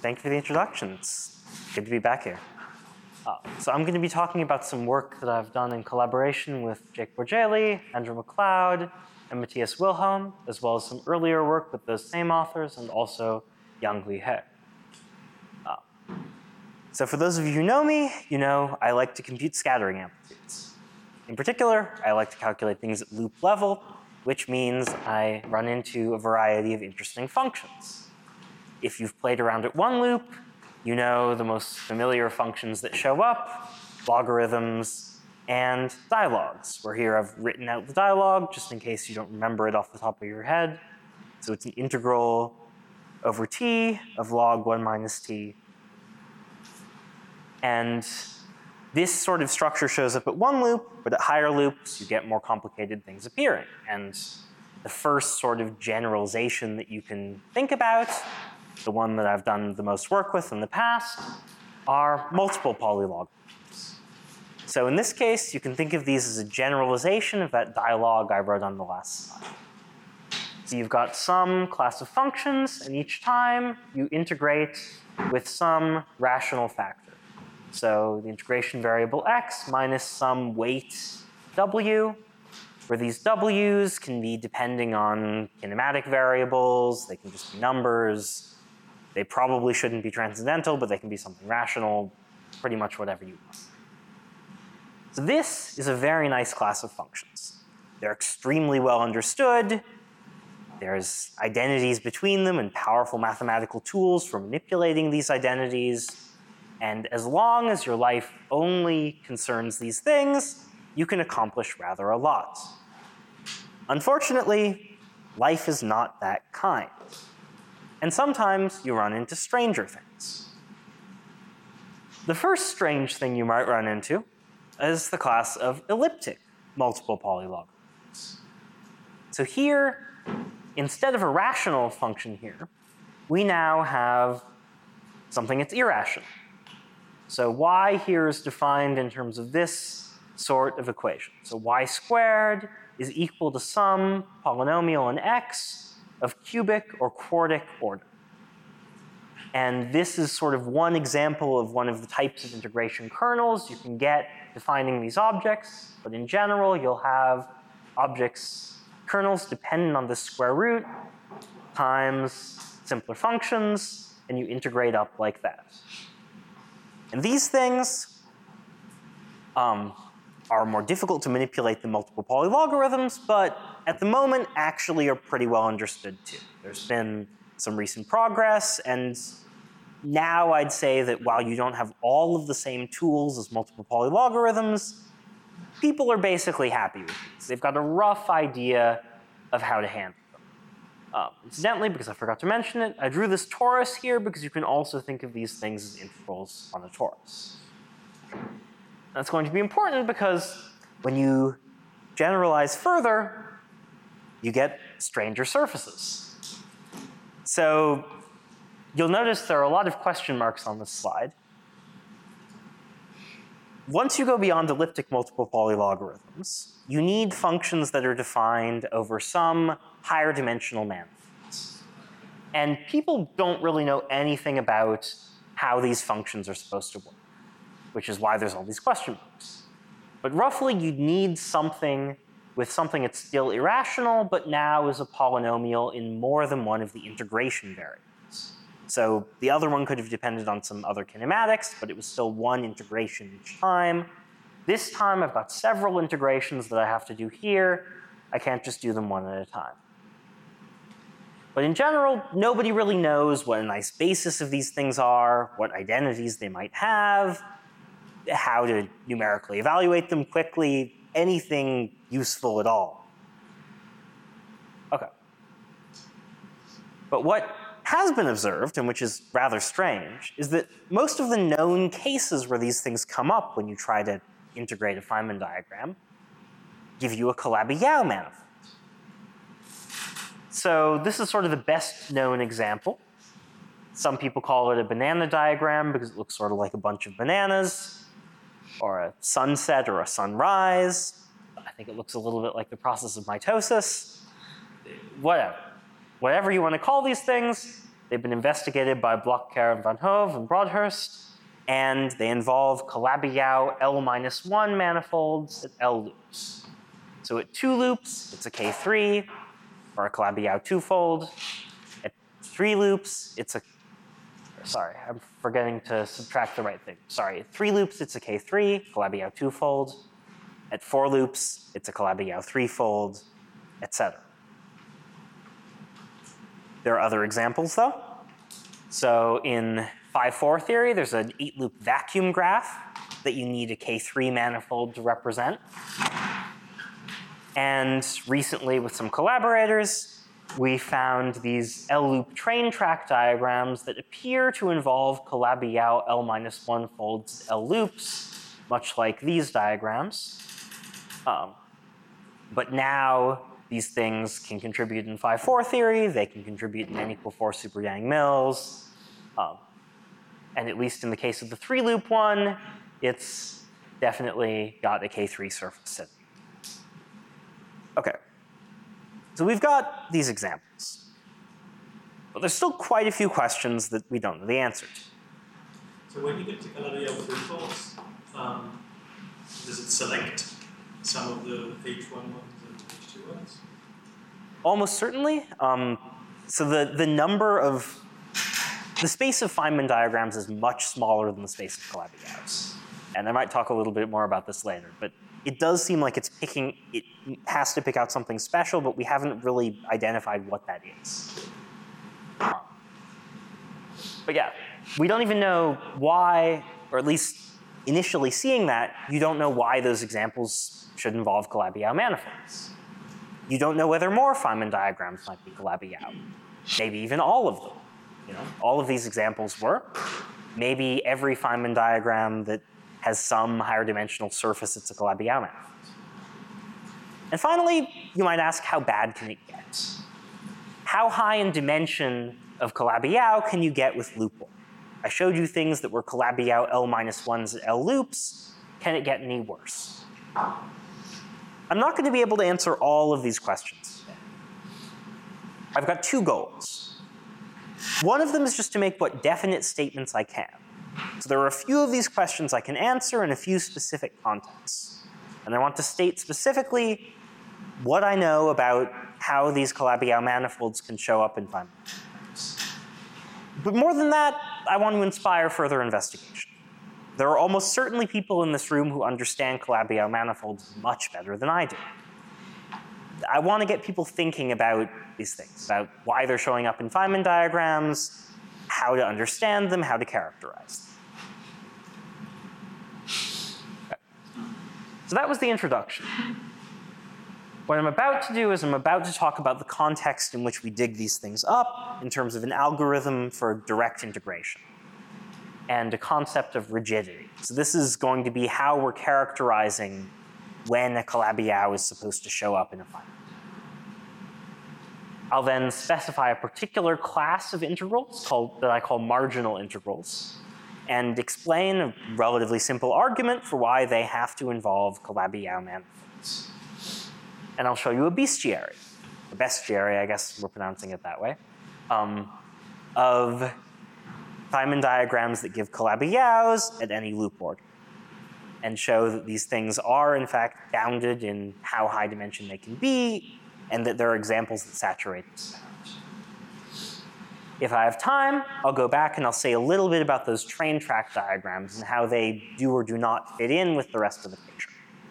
Thank you for the introduction. It's good to be back here. So I'm going to be talking about some work that I've done in collaboration with Jake Borgelli, Andrew McLeod, and Matthias Wilhelm, as well as some earlier work with those same authors and also Yang-Hui He. So for those of you who know me, you know I like to compute scattering amplitudes. In particular, I like to calculate things at loop level, which means I run into a variety of interesting functions. If you've played around at one loop, you know the most familiar functions that show up, logarithms and dialogues, where here I've written out the dialogue just in case you don't remember it off the top of your head. So it's an integral over t of log 1 minus t. And this sort of structure shows up at one loop, but at higher loops you get more complicated things appearing. And the first sort of generalization that you can think about, the one that I've done the most work with in the past, are multiple polylogarithms. So in this case, you can think of these as a generalization of that dialogue I wrote on the last slide. So you've got some class of functions, and each time you integrate with some rational factor. So the integration variable x minus some weight w, where these w's can be depending on kinematic variables, they can just be numbers. They probably shouldn't be transcendental, but they can be something rational, pretty much whatever you want. So this is a very nice class of functions. They're extremely well understood. There's identities between them and powerful mathematical tools for manipulating these identities. And as long as your life only concerns these things, you can accomplish rather a lot. Unfortunately, life is not that kind. And sometimes you run into stranger things. The first strange thing you might run into is the class of elliptic multiple polylogarithms. So here, instead of a rational function here, we now have something that's irrational. So y here is defined in terms of this sort of equation. So y squared is equal to some polynomial in x of cubic or quartic order. And this is sort of one example of one of the types of integration kernels you can get defining these objects. But in general, you'll have objects, kernels dependent on the square root times simpler functions, and you integrate up like that. And these things are more difficult to manipulate than multiple polylogarithms, but at the moment actually are pretty well understood too. There's been some recent progress, and now I'd say that while you don't have all of the same tools as multiple polylogarithms, people are basically happy with these. They've got a rough idea of how to handle them. Incidentally, because I forgot to mention it, I drew this torus here because you can also think of these things as integrals on a torus. That's going to be important because when you generalize further, you get stranger surfaces. So you'll notice there are a lot of question marks on this slide. Once you go beyond elliptic multiple polylogarithms, you need functions that are defined over some higher dimensional manifolds. And people don't really know anything about how these functions are supposed to work, which is why there's all these question marks. But roughly, you'd need something with something that's still irrational, but now is a polynomial in more than one of the integration variables. So the other one could have depended on some other kinematics, but it was still one integration each time. This time, I've got several integrations that I have to do here. I can't just do them one at a time. But in general, nobody really knows what a nice basis of these things are, what identities they might have, how to numerically evaluate them quickly, anything useful at all. Okay. But what has been observed, and which is rather strange, is that most of the known cases where these things come up when you try to integrate a Feynman diagram give you a Calabi-Yau manifold. So this is sort of the best known example. Some people call it a banana diagram because it looks sort of like a bunch of bananas, or a sunset or a sunrise. I think it looks a little bit like the process of mitosis. Whatever. Whatever you want to call these things, They've been investigated by Bloch-Kerr and Van Hove and Broadhurst, and they involve Calabi-Yau L-1 manifolds at L loops. So at 2 loops, it's a K3, or a Calabi-Yau twofold. At 3 loops, it's a, sorry, I'm forgetting to subtract the right thing. Sorry, at 3 loops, it's a K3, Calabi-Yau twofold. At 4 loops, it's a Calabi-Yau threefold, etc. There are other examples, though. So in 5-4 theory, there's an 8-loop vacuum graph that you need a K3 manifold to represent. And recently, with some collaborators, we found these L-loop train track diagrams that appear to involve Calabi-Yau L-1 folds L loops, much like these diagrams. But now these things can contribute in 5-4 theory, they can contribute in N=4 super Yang-Mills, and at least in the case of the 3-loop one, it's definitely got a K3 surface in it. Okay, so we've got these examples, but there's still quite a few questions that we don't know the answer to. So when you get to Calabi-Yau threefolds, does it select some of the H1 ones and H2 ones? Almost certainly. So the number of, the space of Feynman diagrams is much smaller than the space of Calabi-Yaus. And I might talk a little bit more about this later, but it does seem like it's picking, it has to pick out something special, but we haven't really identified what that is. But yeah, we don't even know why, or at least initially seeing that, you don't know why those examples should involve Calabi-Yau manifolds. You don't know whether more Feynman diagrams might be Calabi-Yau. Maybe even all of them. You know, all of these examples were. Maybe every Feynman diagram that has some higher dimensional surface, it's a Calabi-Yau manifold. And finally, you might ask, how bad can it get? How high in dimension of Calabi-Yau can you get with loop 1? I showed you things that were Calabi-Yau L-1s at L loops. Can it get any worse? I'm not going to be able to answer all of these questions today. I've got 2 goals. One of them is just to make what definite statements I can. So there are a few of these questions I can answer in a few specific contexts. And I want to state specifically what I know about how these Calabi-Yau manifolds can show up in Feynman diagrams. But more than that, I want to inspire further investigation. There are almost certainly people in this room who understand Calabi-Yau manifolds much better than I do. I want to get people thinking about these things, about why they're showing up in Feynman diagrams, how to understand them, how to characterize them. Okay. So that was the introduction. What I'm about to do is I'm about to talk about the context in which we dig these things up in terms of an algorithm for direct integration and a concept of rigidity. So this is going to be how we're characterizing when a Calabi-Yau is supposed to show up in a Feynman. I'll then specify a particular class of integrals that I call marginal integrals, and explain a relatively simple argument for why they have to involve Calabi-Yau manifolds. And I'll show you a bestiary, a bestiary, I guess we're pronouncing it that way, of Feynman diagrams that give Calabi-Yaus at any loop order, and show that these things are in fact bounded in how high dimension they can be, and that there are examples that saturate this bound. If I have time, I'll go back and I'll say a little bit about those train track diagrams and how they do or do not fit in with the rest of the picture.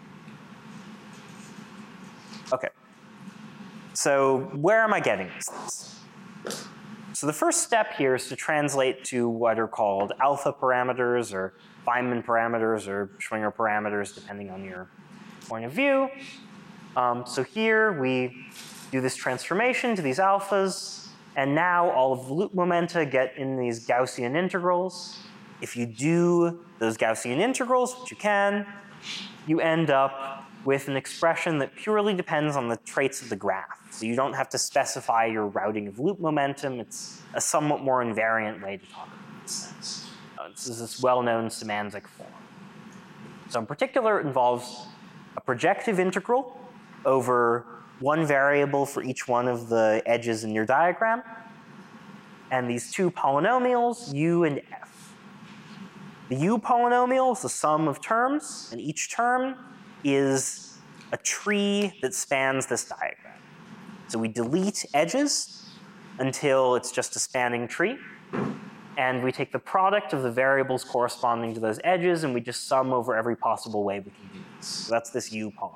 Okay, so where am I getting these things? So the first step here is to translate to what are called alpha parameters or Feynman parameters or Schwinger parameters, depending on your point of view. So here we do this transformation to these alphas, and now all of the loop momenta get in these Gaussian integrals. If you do those Gaussian integrals, which you can, you end up with an expression that purely depends on the traits of the graph. So you don't have to specify your routing of loop momentum. It's a somewhat more invariant way to talk about this sense. This is this well-known semantic form. So in particular, it involves a projective integral over one variable for each one of the edges in your diagram. and these two polynomials, u and f. The u polynomial is the sum of terms, and each term is a tree that spans this diagram. So we delete edges until it's just a spanning tree, and we take the product of the variables corresponding to those edges, and we just sum over every possible way we can do this. So that's this u polynomial.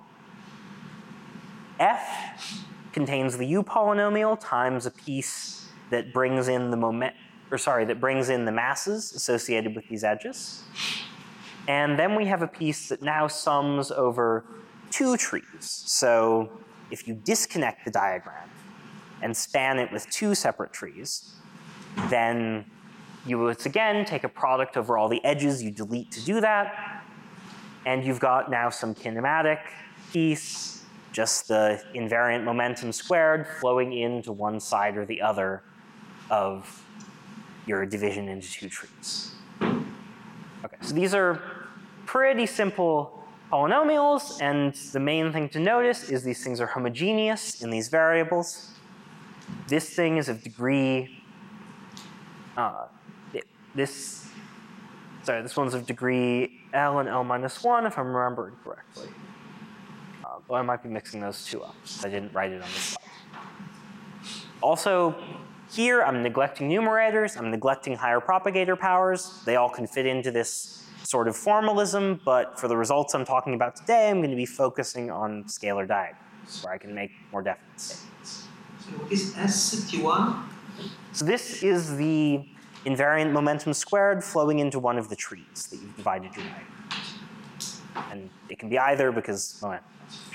F contains the u polynomial times a piece that brings in the masses associated with these edges. And then we have a piece that now sums over two trees. So if you disconnect the diagram and span it with two separate trees, then you would again take a product over all the edges you delete to do that, and you've got now some kinematic piece, just the invariant momentum squared flowing into one side or the other of your division into two trees. Okay, so these are pretty simple polynomials, and the main thing to notice is these things are homogeneous in these variables. This thing is of degree, this one's of degree L and L minus 1, if I'm remembering correctly. But I might be mixing those two up. I didn't write it on this slide. Also, here I'm neglecting numerators, I'm neglecting higher propagator powers. They all can fit into this sort of formalism, but for the results I'm talking about today, I'm going to be focusing on scalar diagrams, where I can make more definite statements. So what is ST1? So this is the invariant momentum squared flowing into one of the trees that you've divided your diagram. And it can be either because momentum.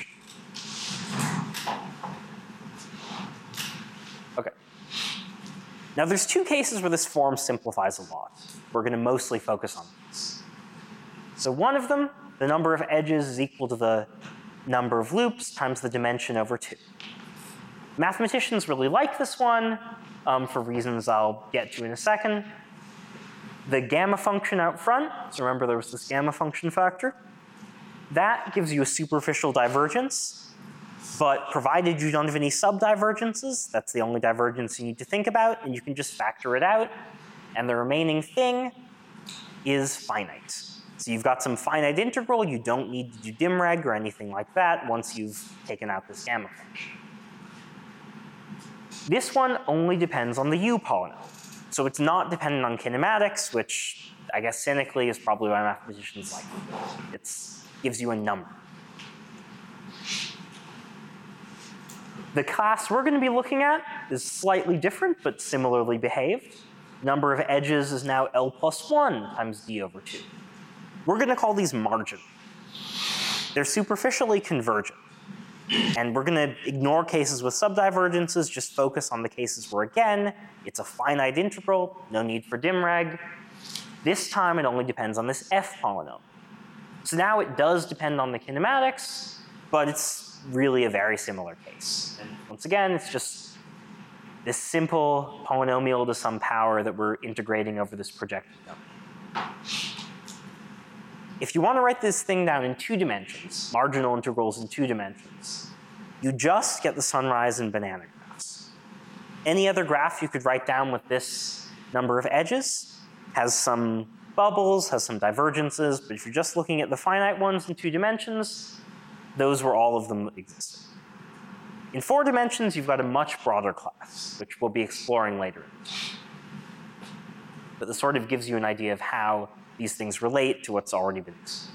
Okay. Now there's two cases where this form simplifies a lot. We're going to mostly focus on these. So one of them, the number of edges is equal to the number of loops times the dimension over 2. Mathematicians really like this one for reasons I'll get to in a second. The gamma function out front, so remember there was this gamma function factor, that gives you a superficial divergence, but provided you don't have any subdivergences, that's the only divergence you need to think about, and you can just factor it out, and the remaining thing is finite. So you've got some finite integral, you don't need to do dimreg or anything like that once you've taken out this gamma function. This one only depends on the u polynomial. So it's not dependent on kinematics, which I guess cynically is probably why mathematicians like it. It gives you a number. The class we're going to be looking at is slightly different, but similarly behaved. Number of edges is now L plus 1 times d over 2. We're going to call these marginal. They're superficially convergent. And we're going to ignore cases with subdivergences, just focus on the cases where, again, it's a finite integral, no need for dimreg. This time it only depends on this f polynomial. So now it does depend on the kinematics, but it's really a very similar case. And once again, it's just this simple polynomial to some power that we're integrating over this projected number. If you want to write this thing down in 2 dimensions, marginal integrals in 2 dimensions, you just get the sunrise and banana graphs. Any other graph you could write down with this number of edges has some bubbles, has some divergences, but if you're just looking at the finite ones in 2 dimensions, those were all of them that existed. In 4 dimensions, you've got a much broader class, which we'll be exploring later. But this sort of gives you an idea of how these things relate to what's already been explored.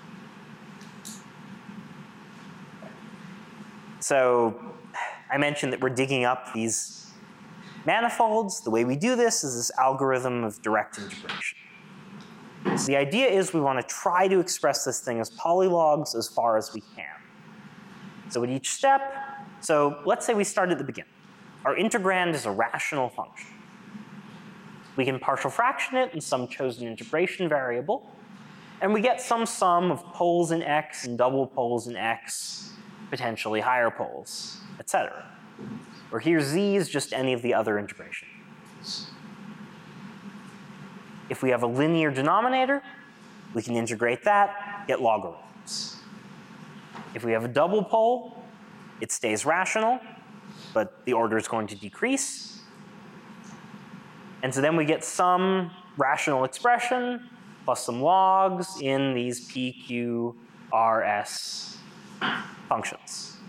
So I mentioned that we're digging up these manifolds. The way we do this is this algorithm of direct integration. So the idea is we want to try to express this thing as polylogs as far as we can. So at each step, so let's say we start at the beginning. Our integrand is a rational function. We can partial fraction it in some chosen integration variable, and we get some sum of poles in x and double poles in x, potentially higher poles, etc. Or here z is just any of the other integration variables. If we have a linear denominator, we can integrate that, get logarithms. If we have a double pole, it stays rational, but the order is going to decrease. And so then we get some rational expression plus some logs in these P, Q, R, S functions.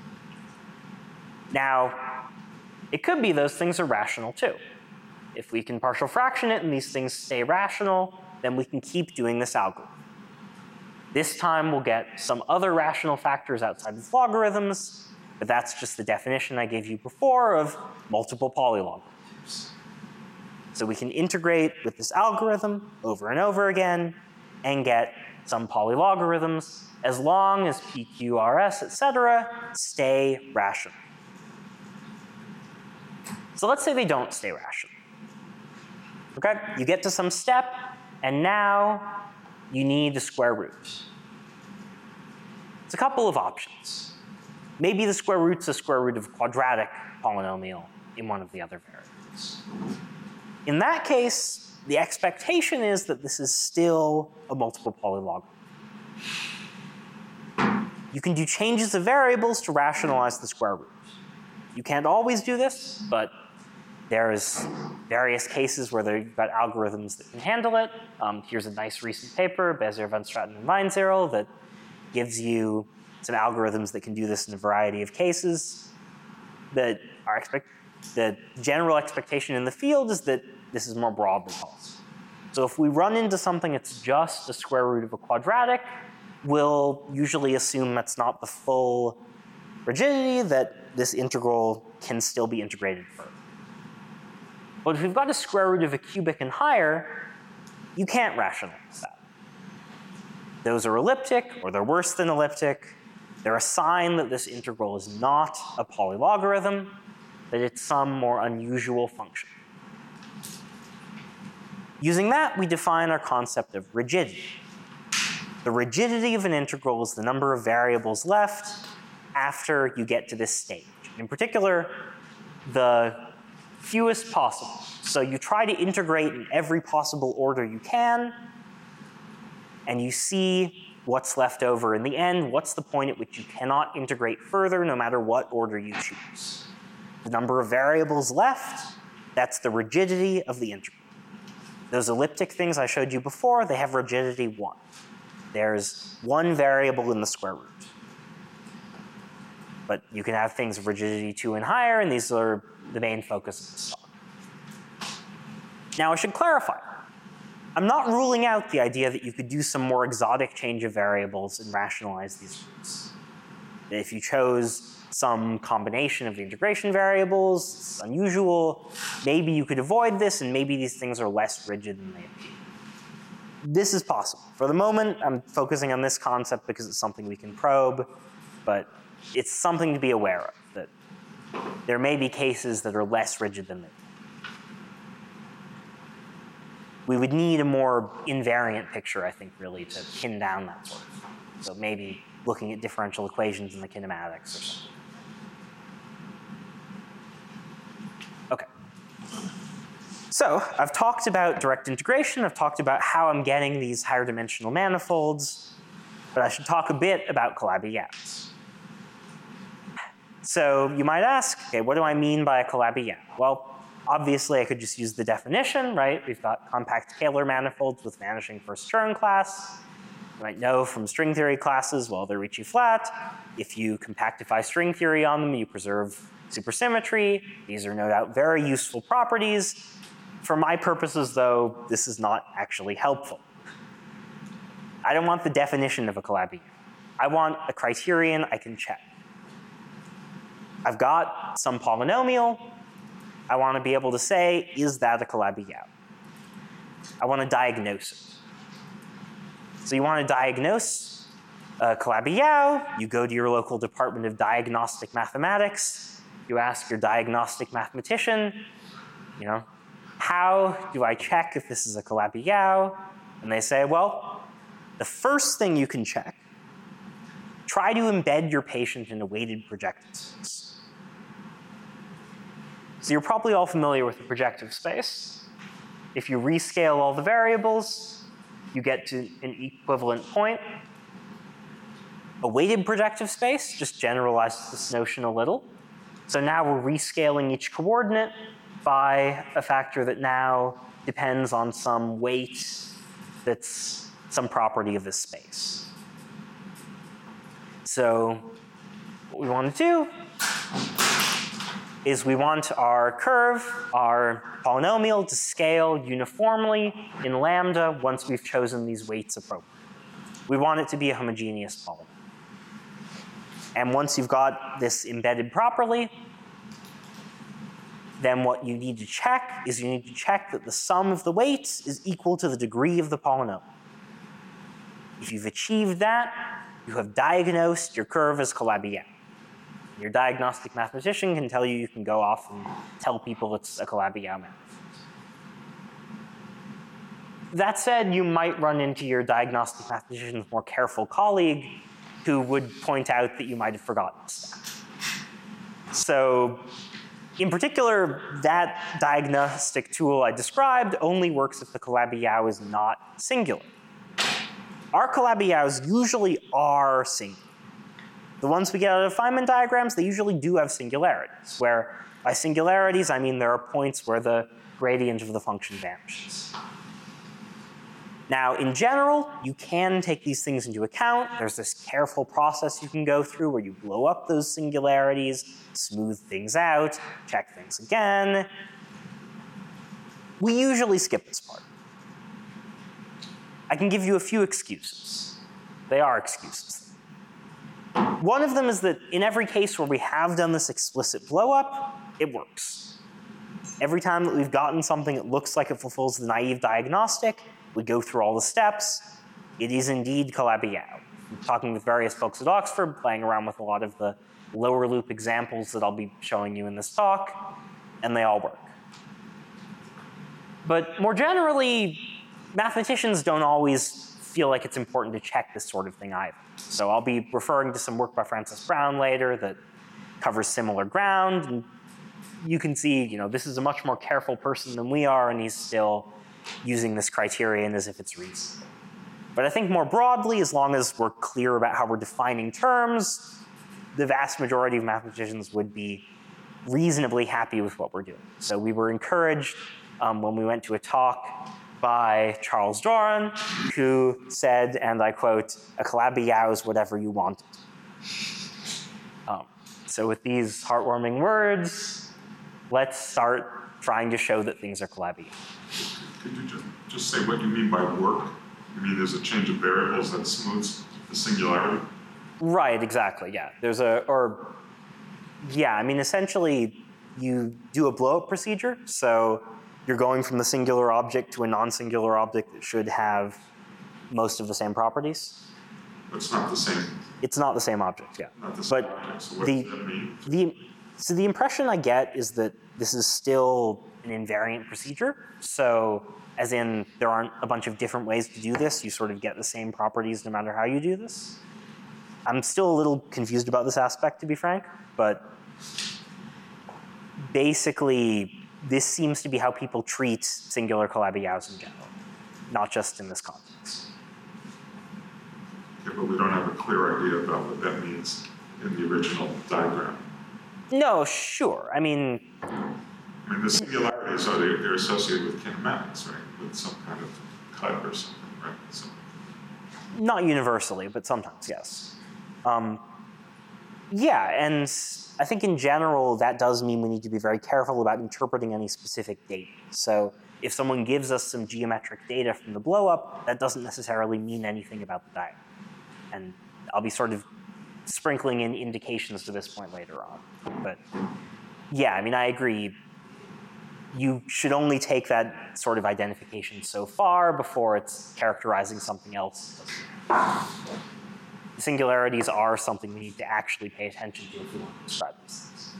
Now, it could be those things are rational too. If we can partial fraction it and these things stay rational, then we can keep doing this algorithm. This time we'll get some other rational factors outside of logarithms, but that's just the definition I gave you before of multiple polylogarithms. So we can integrate with this algorithm over and over again and get some polylogarithms as long as P, Q, R, S, etc. stay rational. So let's say they don't stay rational. Okay, you get to some step, and now you need the square root. It's a couple of options. Maybe the square root's the square root of a quadratic polynomial in one of the other variables. In that case, the expectation is that this is still a multiple polylogarithm. You can do changes of variables to rationalize the square root. You can't always do this, but there's various cases where you've got algorithms that can handle it. Here's a nice recent paper, Bezier, Van Straten, and Weinzierl, that gives you some algorithms that can do this in a variety of cases. The general expectation in the field is that this is more broadly false. So if we run into something that's just a square root of a quadratic, we'll usually assume that's not the full rigidity, that this integral can still be integrated further. But if we've got a square root of a cubic and higher, you can't rationalize that. Those are elliptic, or they're worse than elliptic. They're a sign that this integral is not a polylogarithm, that it's some more unusual function. Using that, we define our concept of rigidity. The rigidity of an integral is the number of variables left after you get to this stage. In particular, the fewest possible. So you try to integrate in every possible order you can, and you see what's left over in the end. What's the point at which you cannot integrate further no matter what order you choose? The number of variables left, that's the rigidity of the integral. Those elliptic things I showed you before, they have rigidity 1. There's one variable in the square root. But you can have things of rigidity 2 and higher, and these are the main focus of this talk. Now I should clarify. I'm not ruling out the idea that you could do some more exotic change of variables and rationalize these roots. If you chose some combination of the integration variables, it's unusual, maybe you could avoid this, and maybe these things are less rigid than they appear. This is possible. For the moment, I'm focusing on this concept because it's something we can probe, but it's something to be aware of, that there may be cases that are less rigid than they. We would need a more invariant picture, I think, really, to pin down that sort of thing. So maybe looking at differential equations in the kinematics or something. Okay. So I've talked about direct integration. I've talked about how I'm getting these higher dimensional manifolds, but I should talk a bit about Calabi-Yaus. So you might ask, okay, what do I mean by a Calabi-Yau? Well, obviously I could just use the definition, right? We've got compact Kähler manifolds with vanishing first Chern class. You might know from string theory classes, well, they're Ricci flat. If you compactify string theory on them, you preserve supersymmetry. These are no doubt very useful properties. For my purposes, though, this is not actually helpful. I don't want the definition of a Calabi-Yau. I want a criterion I can check. I've got some polynomial. I want to be able to say, is that a Calabi-Yau? I want to diagnose it. So you want to diagnose a Calabi-Yau, you go to your local department of diagnostic mathematics, you ask your diagnostic mathematician, how do I check if this is a Calabi-Yau? And they say, well, the first thing you can check, try to embed your patient in a weighted projective space. So you're probably all familiar with the projective space. If you rescale all the variables, you get to an equivalent point. A weighted projective space just generalizes this notion a little. So now we're rescaling each coordinate. by a factor that now depends on some weight that's some property of this space. So what we want to do is we want our curve, our polynomial, to scale uniformly in lambda once we've chosen these weights appropriately. We want it to be a homogeneous polynomial. And once you've got this embedded properly, then what you need to check is you need to check that the sum of the weights is equal to the degree of the polynomial. If you've achieved that, you have diagnosed your curve as Calabi-Yau. Your diagnostic mathematician can tell you can go off and tell people it's a Calabi-Yau manifold. That said, you might run into your diagnostic mathematician's more careful colleague who would point out that you might have forgotten a step. So, in particular, that diagnostic tool I described only works if the Calabi-Yau is not singular. Our Calabi-Yaus usually are singular. The ones we get out of Feynman diagrams, they usually do have singularities, where by singularities I mean there are points where the gradient of the function vanishes. Now, in general, you can take these things into account. There's this careful process you can go through where you blow up those singularities, smooth things out, check things again. We usually skip this part. I can give you a few excuses. They are excuses. One of them is that in every case where we have done this explicit blow up, it works. Every time that we've gotten something that looks like it fulfills the naive diagnostic, we go through all the steps. It is indeed Calabi-Yau. I'm talking with various folks at Oxford, playing around with a lot of the lower loop examples that I'll be showing you in this talk, and they all work. But more generally, mathematicians don't always feel like it's important to check this sort of thing either. So I'll be referring to some work by Francis Brown later that covers similar ground, and you can see, this is a much more careful person than we are, and he's still using this criterion as if it's reasonable. But I think more broadly, as long as we're clear about how we're defining terms, the vast majority of mathematicians would be reasonably happy with what we're doing. So we were encouraged when we went to a talk by Charles Doran, who said, and I quote, "A Calabi-Yau is whatever you want it." So with these heartwarming words, let's start trying to show that things are Calabi-Yau. Could you just say what you mean by work? You mean there's a change of variables that smooths the singularity? Right, exactly, yeah. Essentially, you do a blow-up procedure, so you're going from the singular object to a non-singular object that should have most of the same properties. It's not the same. It's not the same object, yeah. Not the same object, so what does that mean? So the impression I get is that this is still an invariant procedure. So as in there aren't a bunch of different ways to do this, you sort of get the same properties no matter how you do this. I'm still a little confused about this aspect, to be frank, but basically this seems to be how people treat singular Calabi-Yaus in general, not just in this context. Okay, but we don't have a clear idea about what that means in the original diagram. No, sure. I mean, the singularities they're associated with kinematics, right? With some kind of cut or something, right? So. Not universally, but sometimes, yes. Yeah, and I think in general that does mean we need to be very careful about interpreting any specific data. So if someone gives us some geometric data from the blow-up, that doesn't necessarily mean anything about the diagram. And I'll be sort of sprinkling in indications to this point later on. But yeah, I agree. You should only take that sort of identification so far before it's characterizing something else. Singularities are something we need to actually pay attention to if we want to describe these things.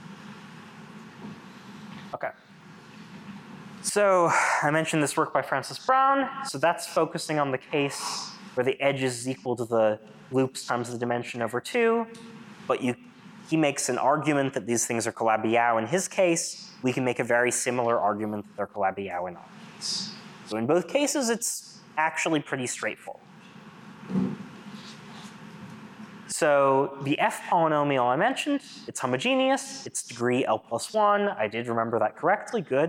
Okay. So I mentioned this work by Francis Brown. So that's focusing on the case where the edge is equal to the loops times the dimension over 2. But he makes an argument that these things are Calabi-Yau in his case. We can make a very similar argument that they're Calabi-Yau in our case. So in both cases, it's actually pretty straightforward. So the f polynomial I mentioned, it's homogeneous, it's degree L plus 1. I did remember that correctly, good.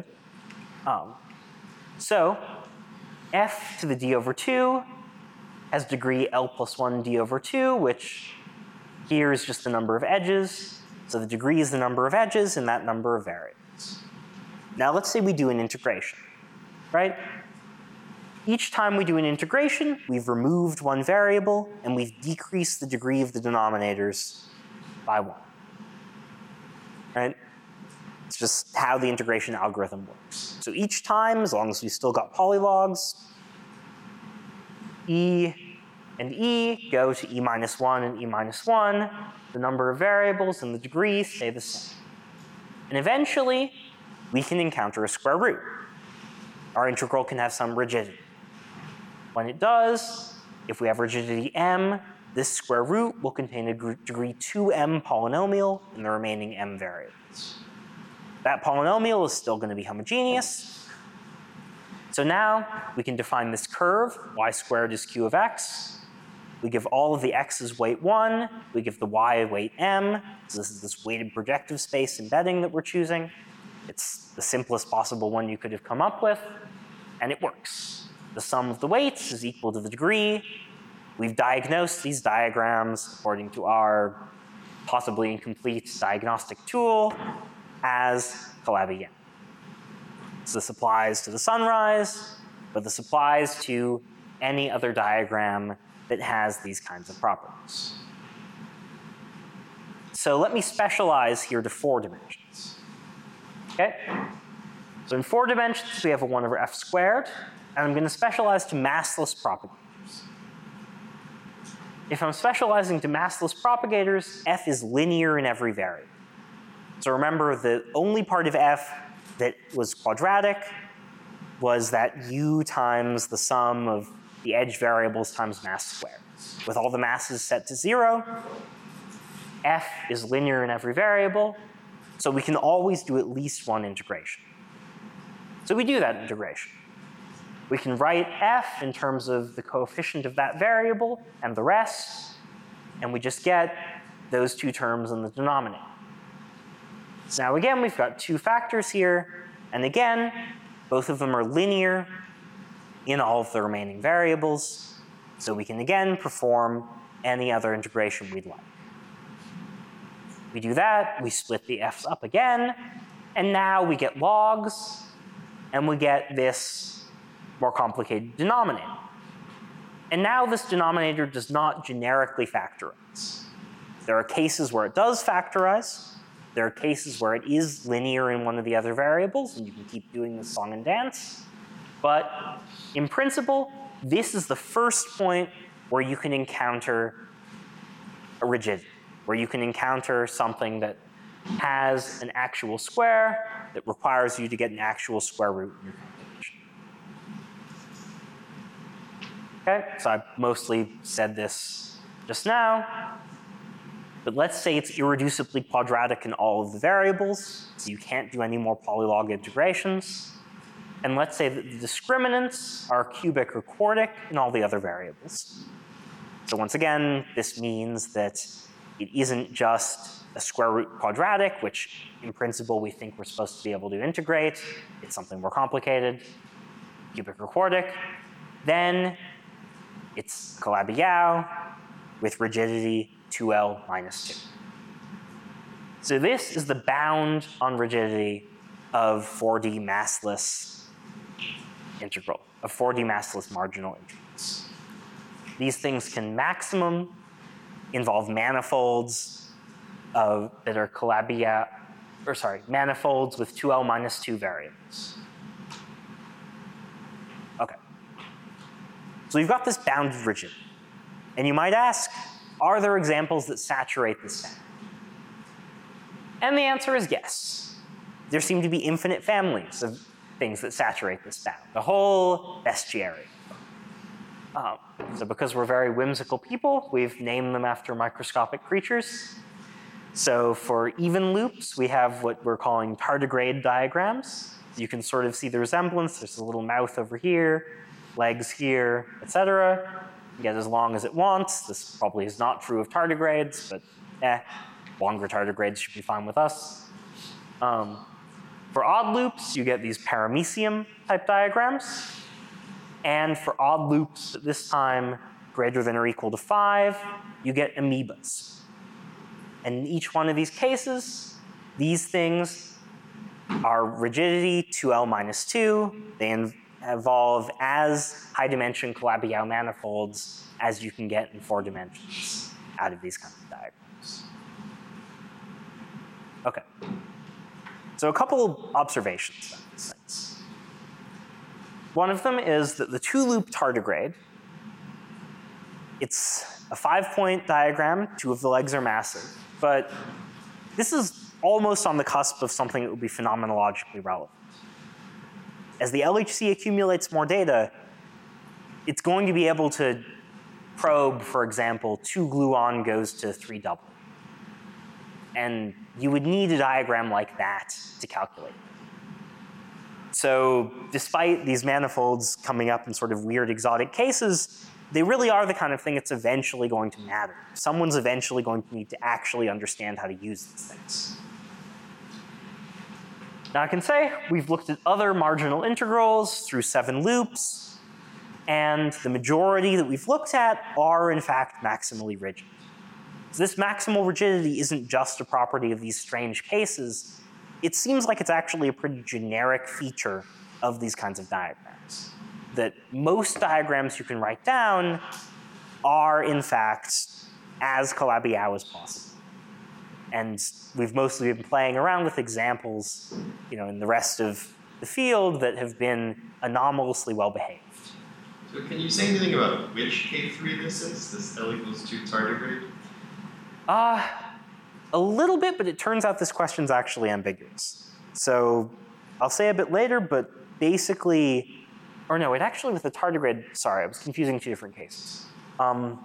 So f to the d over 2 has degree L plus 1 d over 2, which here is just the number of edges. So the degree is the number of edges in that number of variables. Now let's say we do an integration, right? Each time we do an integration, we've removed one variable and we've decreased the degree of the denominators by 1. Right? It's just how the integration algorithm works. So each time, as long as we've still got polylogs, E and E go to E minus 1 and E minus 1. The number of variables and the degree stay the same. And eventually, we can encounter a square root. Our integral can have some rigidity. When it does, if we have rigidity m, this square root will contain a degree 2m polynomial in the remaining m variables. That polynomial is still going to be homogeneous. So now we can define this curve, y squared is q of x. We give all of the x's weight 1, we give the y weight m. So this is this weighted projective space embedding that we're choosing. It's the simplest possible one you could have come up with, and it works. The sum of the weights is equal to the degree. We've diagnosed these diagrams according to our possibly incomplete diagnostic tool as Calabi-Yau. So this applies to the sunrise, but this applies to any other diagram that has these kinds of properties. So let me specialize here to 4 dimensions. Okay? So in 4 dimensions, we have a 1 over f squared, and I'm going to specialize to massless propagators. If I'm specializing to massless propagators, f is linear in every variable. So remember, the only part of f that was quadratic was that u times the sum of the edge variables times mass squared. With all the masses set to 0, f is linear in every variable, so we can always do at least one integration. So we do that integration. We can write f in terms of the coefficient of that variable and the rest, and we just get those 2 terms in the denominator. So now again, we've got 2 factors here, and again, both of them are linear in all of the remaining variables, so we can again perform any other integration we'd like. We do that, we split the f's up again, and now we get logs, and we get this more complicated denominator. And now this denominator does not generically factorize. There are cases where it does factorize. There are cases where it is linear in one of the other variables, and you can keep doing this song and dance. But in principle, this is the first point where you can encounter a rigidity, where you can encounter something that has an actual square that requires you to get an actual square root in your calculation. Okay, so I mostly said this just now, but let's say it's irreducibly quadratic in all of the variables, so you can't do any more polylog integrations. And let's say that the discriminants are cubic or quartic in all the other variables. So once again, this means that it isn't just a square root quadratic, which in principle we think we're supposed to be able to integrate. It's something more complicated, cubic or quartic. Then it's Calabi-Yau with rigidity 2L minus 2. So this is the bound on rigidity of 4D massless integral, of 4D massless marginal integrals. These things can maximum involve manifolds that are Calabi-Yau, or sorry, manifolds with 2L minus 2 variables. Okay. So we've got this bounded rigidity. And you might ask, are there examples that saturate this bound? And the answer is yes. There seem to be infinite families of things that saturate this bound, the whole bestiary. So because we're very whimsical people, we've named them after microscopic creatures. So for even loops, we have what we're calling tardigrade diagrams. You can sort of see the resemblance. There's a little mouth over here, legs here, etc. get as long as it wants. This probably is not true of tardigrades, but longer tardigrades should be fine with us. For odd loops, you get these paramecium type diagrams. And for odd loops, at this time greater than or equal to 5, you get amoebas. And in each one of these cases, these things are rigidity 2L minus 2. They evolve as high dimension Calabi-Yau manifolds as you can get in 4 dimensions out of these kinds of diagrams. Okay. So a couple observations about these things. One of them is that the 2-loop tardigrade, it's a 5-point diagram, 2 of the legs are massive, but this is almost on the cusp of something that will be phenomenologically relevant. As the LHC accumulates more data, it's going to be able to probe, for example, 2 gluon goes to 3 double. And you would need a diagram like that to calculate. So despite these manifolds coming up in sort of weird exotic cases, they really are the kind of thing that's eventually going to matter. Someone's eventually going to need to actually understand how to use these things. Now I can say we've looked at other marginal integrals through 7 loops, and the majority that we've looked at are in fact maximally rigid. So this maximal rigidity isn't just a property of these strange cases. It seems like it's actually a pretty generic feature of these kinds of diagrams. That most diagrams you can write down are in fact as Calabi-Yau as possible. And we've mostly been playing around with examples, in the rest of the field that have been anomalously well behaved. So can you say anything about which K3 this is, this L equals 2 tardigrade? A little bit, but it turns out this question's actually ambiguous. So I'll say a bit later, but basically, or no, it actually with the tardigrade, sorry, I was confusing 2 different cases. I'm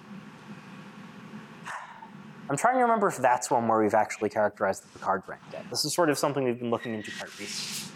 trying to remember if that's one where we've actually characterized the Picard rank yet. This is sort of something we've been looking into quite recently.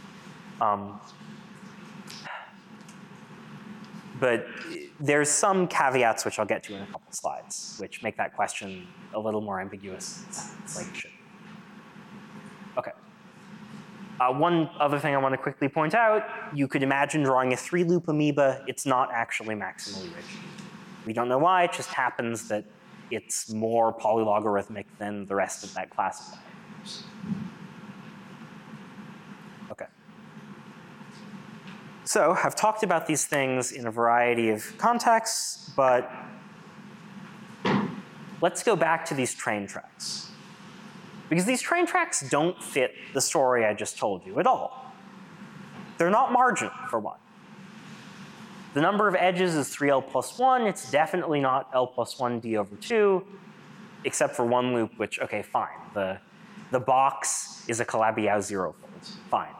But there's some caveats which I'll get to in a couple slides, which make that question a little more ambiguous than it sounds like it should. Okay. One other thing I want to quickly point out, you could imagine drawing a 3-loop amoeba. It's not actually maximally rigid. We don't know why, it just happens that it's more polylogarithmic than the rest of that class of diagrams. Okay. So I've talked about these things in a variety of contexts, but let's go back to these train tracks. Because these train tracks don't fit the story I just told you at all. They're not marginal, for one. The number of edges is 3L plus 1. It's definitely not L plus 1 D over 2, except for one loop, which, okay, fine. The box is a Calabi-Yau zerofold. Fine.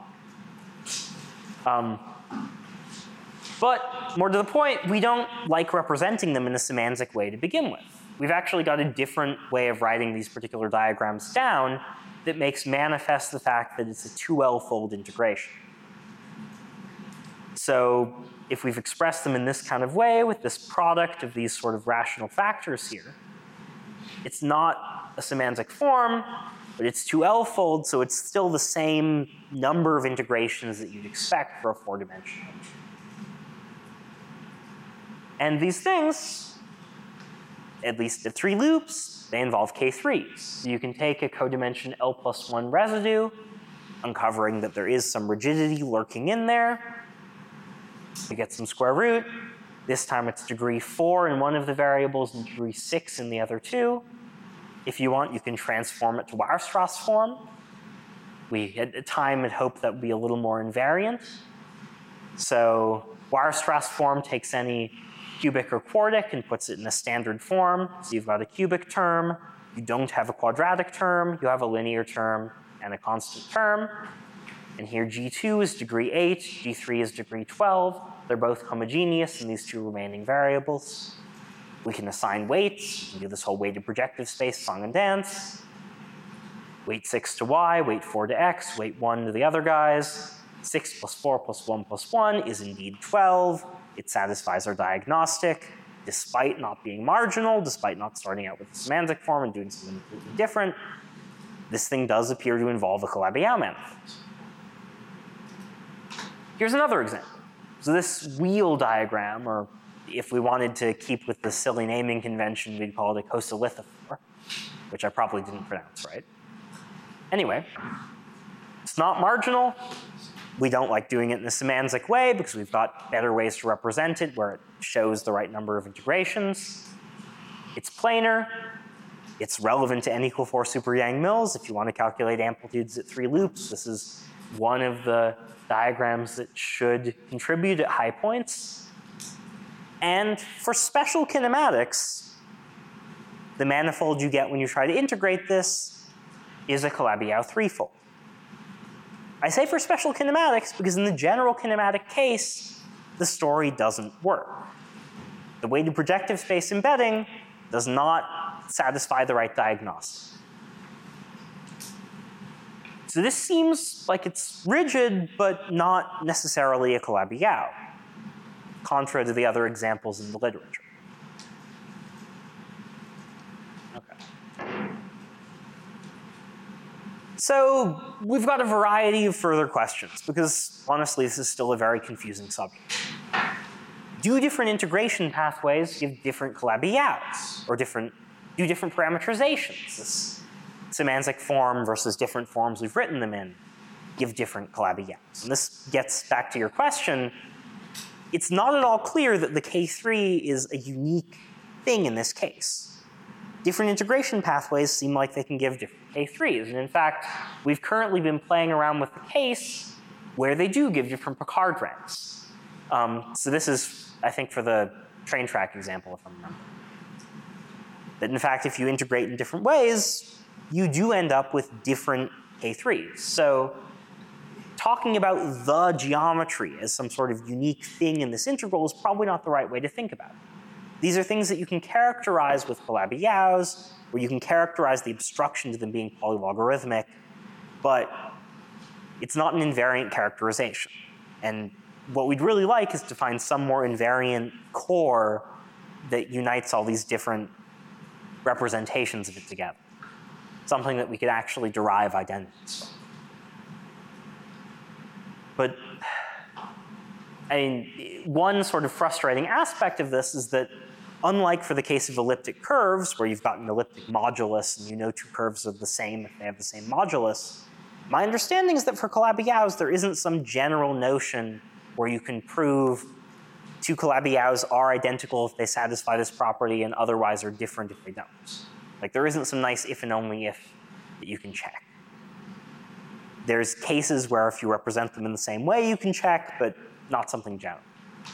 But more to the point, we don't like representing them in a semantic way to begin with. We've actually got a different way of writing these particular diagrams down that makes manifest the fact that it's a 2L-fold integration. So if we've expressed them in this kind of way with this product of these sort of rational factors here, it's not a semantic form, but it's 2L-fold, so it's still the same number of integrations that you'd expect for a 4-dimensional. And these things, at least at 3 loops, they involve K3s. So you can take a codimension L plus 1 residue, uncovering that there is some rigidity lurking in there. You get some square root. This time it's degree 4 in one of the variables and degree 6 in the other 2. If you want, you can transform it to Weierstrass form. We, at the time, had hoped that would be a little more invariant. So Weierstrass form takes any cubic or quartic and puts it in a standard form. So you've got a cubic term, you don't have a quadratic term, you have a linear term and a constant term. And here G2 is degree 8, G3 is degree 12. They're both homogeneous in these 2 remaining variables. We can assign weights, we can do this whole weighted projective space song and dance. Weight 6 to y, weight 4 to x, weight 1 to the other guys. 6 plus 4 plus 1 plus 1 is indeed 12. It satisfies our diagnostic. despite not being marginal, despite not starting out with a semantic form and doing something completely different, this thing does appear to involve a Calabi-Yau manifold. Here's another example. So this wheel diagram, or if we wanted to keep with the silly naming convention, we'd call it a cosolithophore, which I probably didn't pronounce right. Anyway, it's not marginal. We don't like doing it in a semantic way because we've got better ways to represent it where it shows the right number of integrations. It's planar. It's relevant to n=4 super Yang-Mills. If you want to calculate amplitudes at 3 loops, this is one of the diagrams that should contribute at high points. And for special kinematics, the manifold you get when you try to integrate this is a Calabi-Yau threefold. I say for special kinematics because in the general kinematic case, the story doesn't work. The weighted projective space embedding does not satisfy the right diagnostic. So this seems like it's rigid, but not necessarily a Calabi-Yau, contra to the other examples in the literature. Okay. So we've got a variety of further questions, because honestly, this is still a very confusing subject. Do different integration pathways give different Calabi-Yaus, or do different parameterizations? This semantic form versus different forms we've written them in give different Calabi-Yaus. And this gets back to your question. It's not at all clear that the K3 is a unique thing in this case. Different integration pathways seem like they can give different K3s. And in fact, we've currently been playing around with the case where they do give different Picard ranks. So this is, I think, for the train track example, if I remember. That in fact, if you integrate in different ways, you do end up with different K3s. So talking about the geometry as some sort of unique thing in this integral is probably not the right way to think about it. These are things that you can characterize with Calabi-Yaus, where you can characterize the obstruction to them being polylogarithmic, but it's not an invariant characterization. And what we'd really like is to find some more invariant core that unites all these different representations of it together. Something that we could actually derive identities from. But I mean, one sort of frustrating aspect of this is that unlike for the case of elliptic curves, where you've got an elliptic modulus and you know two curves are the same if they have the same modulus, my understanding is that for Calabi-Yaus, there isn't some general notion where you can prove two Calabi-Yaus are identical if they satisfy this property and otherwise are different if they don't. Like there isn't some nice if and only if that you can check. There's cases where if you represent them in the same way you can check, but not something general.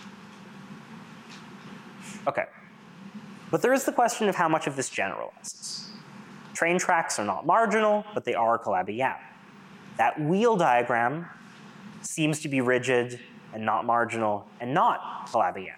Okay. But there is the question of how much of this generalizes. Train tracks are not marginal, but they are Calabi-Yau. That wheel diagram seems to be rigid and not marginal and not Calabi-Yau.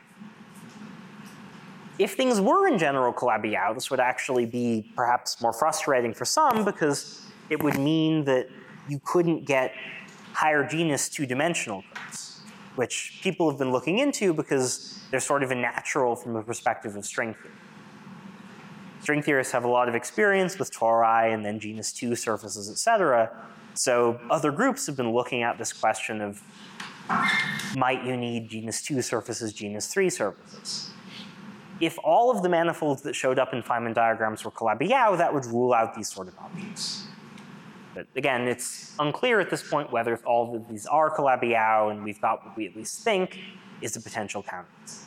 If things were in general Calabi-Yau, this would actually be perhaps more frustrating for some because it would mean that you couldn't get higher genus two-dimensional curves, which people have been looking into because they're sort of a natural from the perspective of string theory. String theorists have a lot of experience with tori and then genus 2 surfaces, et cetera. So other groups have been looking at this question of might you need genus 2 surfaces, genus 3 surfaces? If all of the manifolds that showed up in Feynman diagrams were Calabi-Yau, that would rule out these sort of objects. But again, it's unclear at this point whether if all of these are Calabi-Yau and we've got what we at least think is a potential counterance.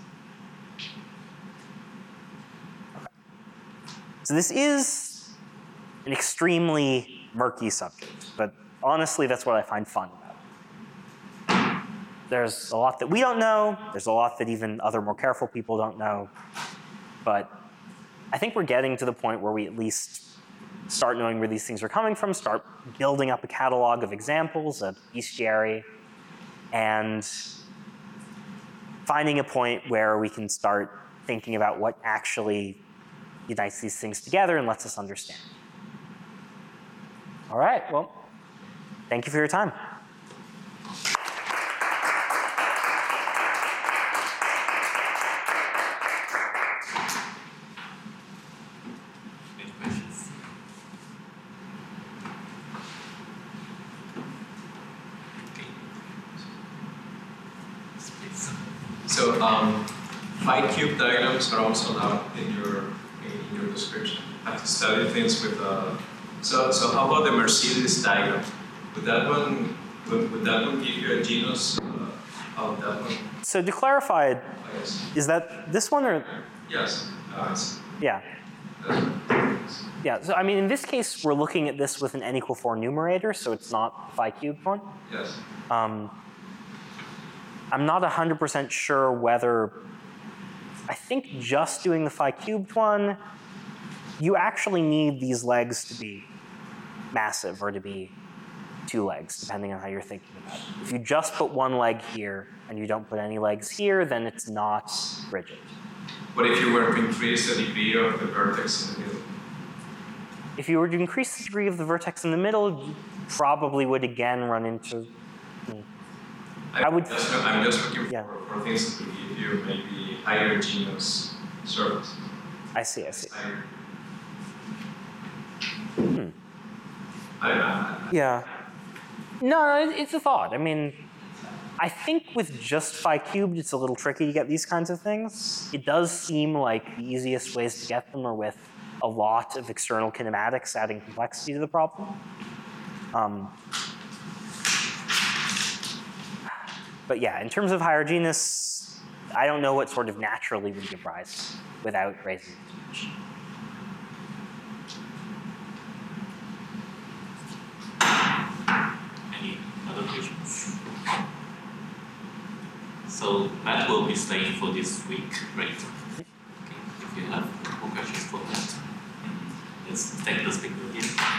Okay. So this is an extremely murky subject, but honestly, that's what I find fun about it. There's a lot that we don't know. There's a lot that even other more careful people don't know. But I think we're getting to the point where we at least start knowing where these things are coming from, start building up a catalog of examples, a bestiary, and finding a point where we can start thinking about what actually unites these things together and lets us understand. All right, well, thank you for your time. phi cube diagrams are also allowed in your description. I have to study things with so how about the Mercedes diagram? Would that one give you a genus of that one? So to clarify, Yes. is that this one or? Yes. Yeah. Yeah, so I mean, in this case, we're looking at this with an n equal 4 numerator, so it's not the phi cubed one. Yes. I'm not 100% sure whether, I think just doing the phi cubed one, you actually need these legs to be massive or to be 2 legs, depending on how you're thinking about it. If you just put 1 leg here and you don't put any legs here, then it's not rigid. What if you were to increase the degree of the vertex in the middle? If you were to increase the degree of the vertex in the middle, you probably would again run into. I'm just looking Yeah. for things that would give you maybe higher genus surface. I see. I don't know. Yeah. No, it's a thought. I mean, I think with just phi cubed, it's a little tricky to get these kinds of things. It does seem like the easiest ways to get them are with a lot of external kinematics adding complexity to the problem. But yeah, in terms of higher genus, I don't know what sort of naturally would give rise without raising it too much. Any other questions? So that will be staying for this week, right? Okay. If you have more questions for that, let's take the speaker again.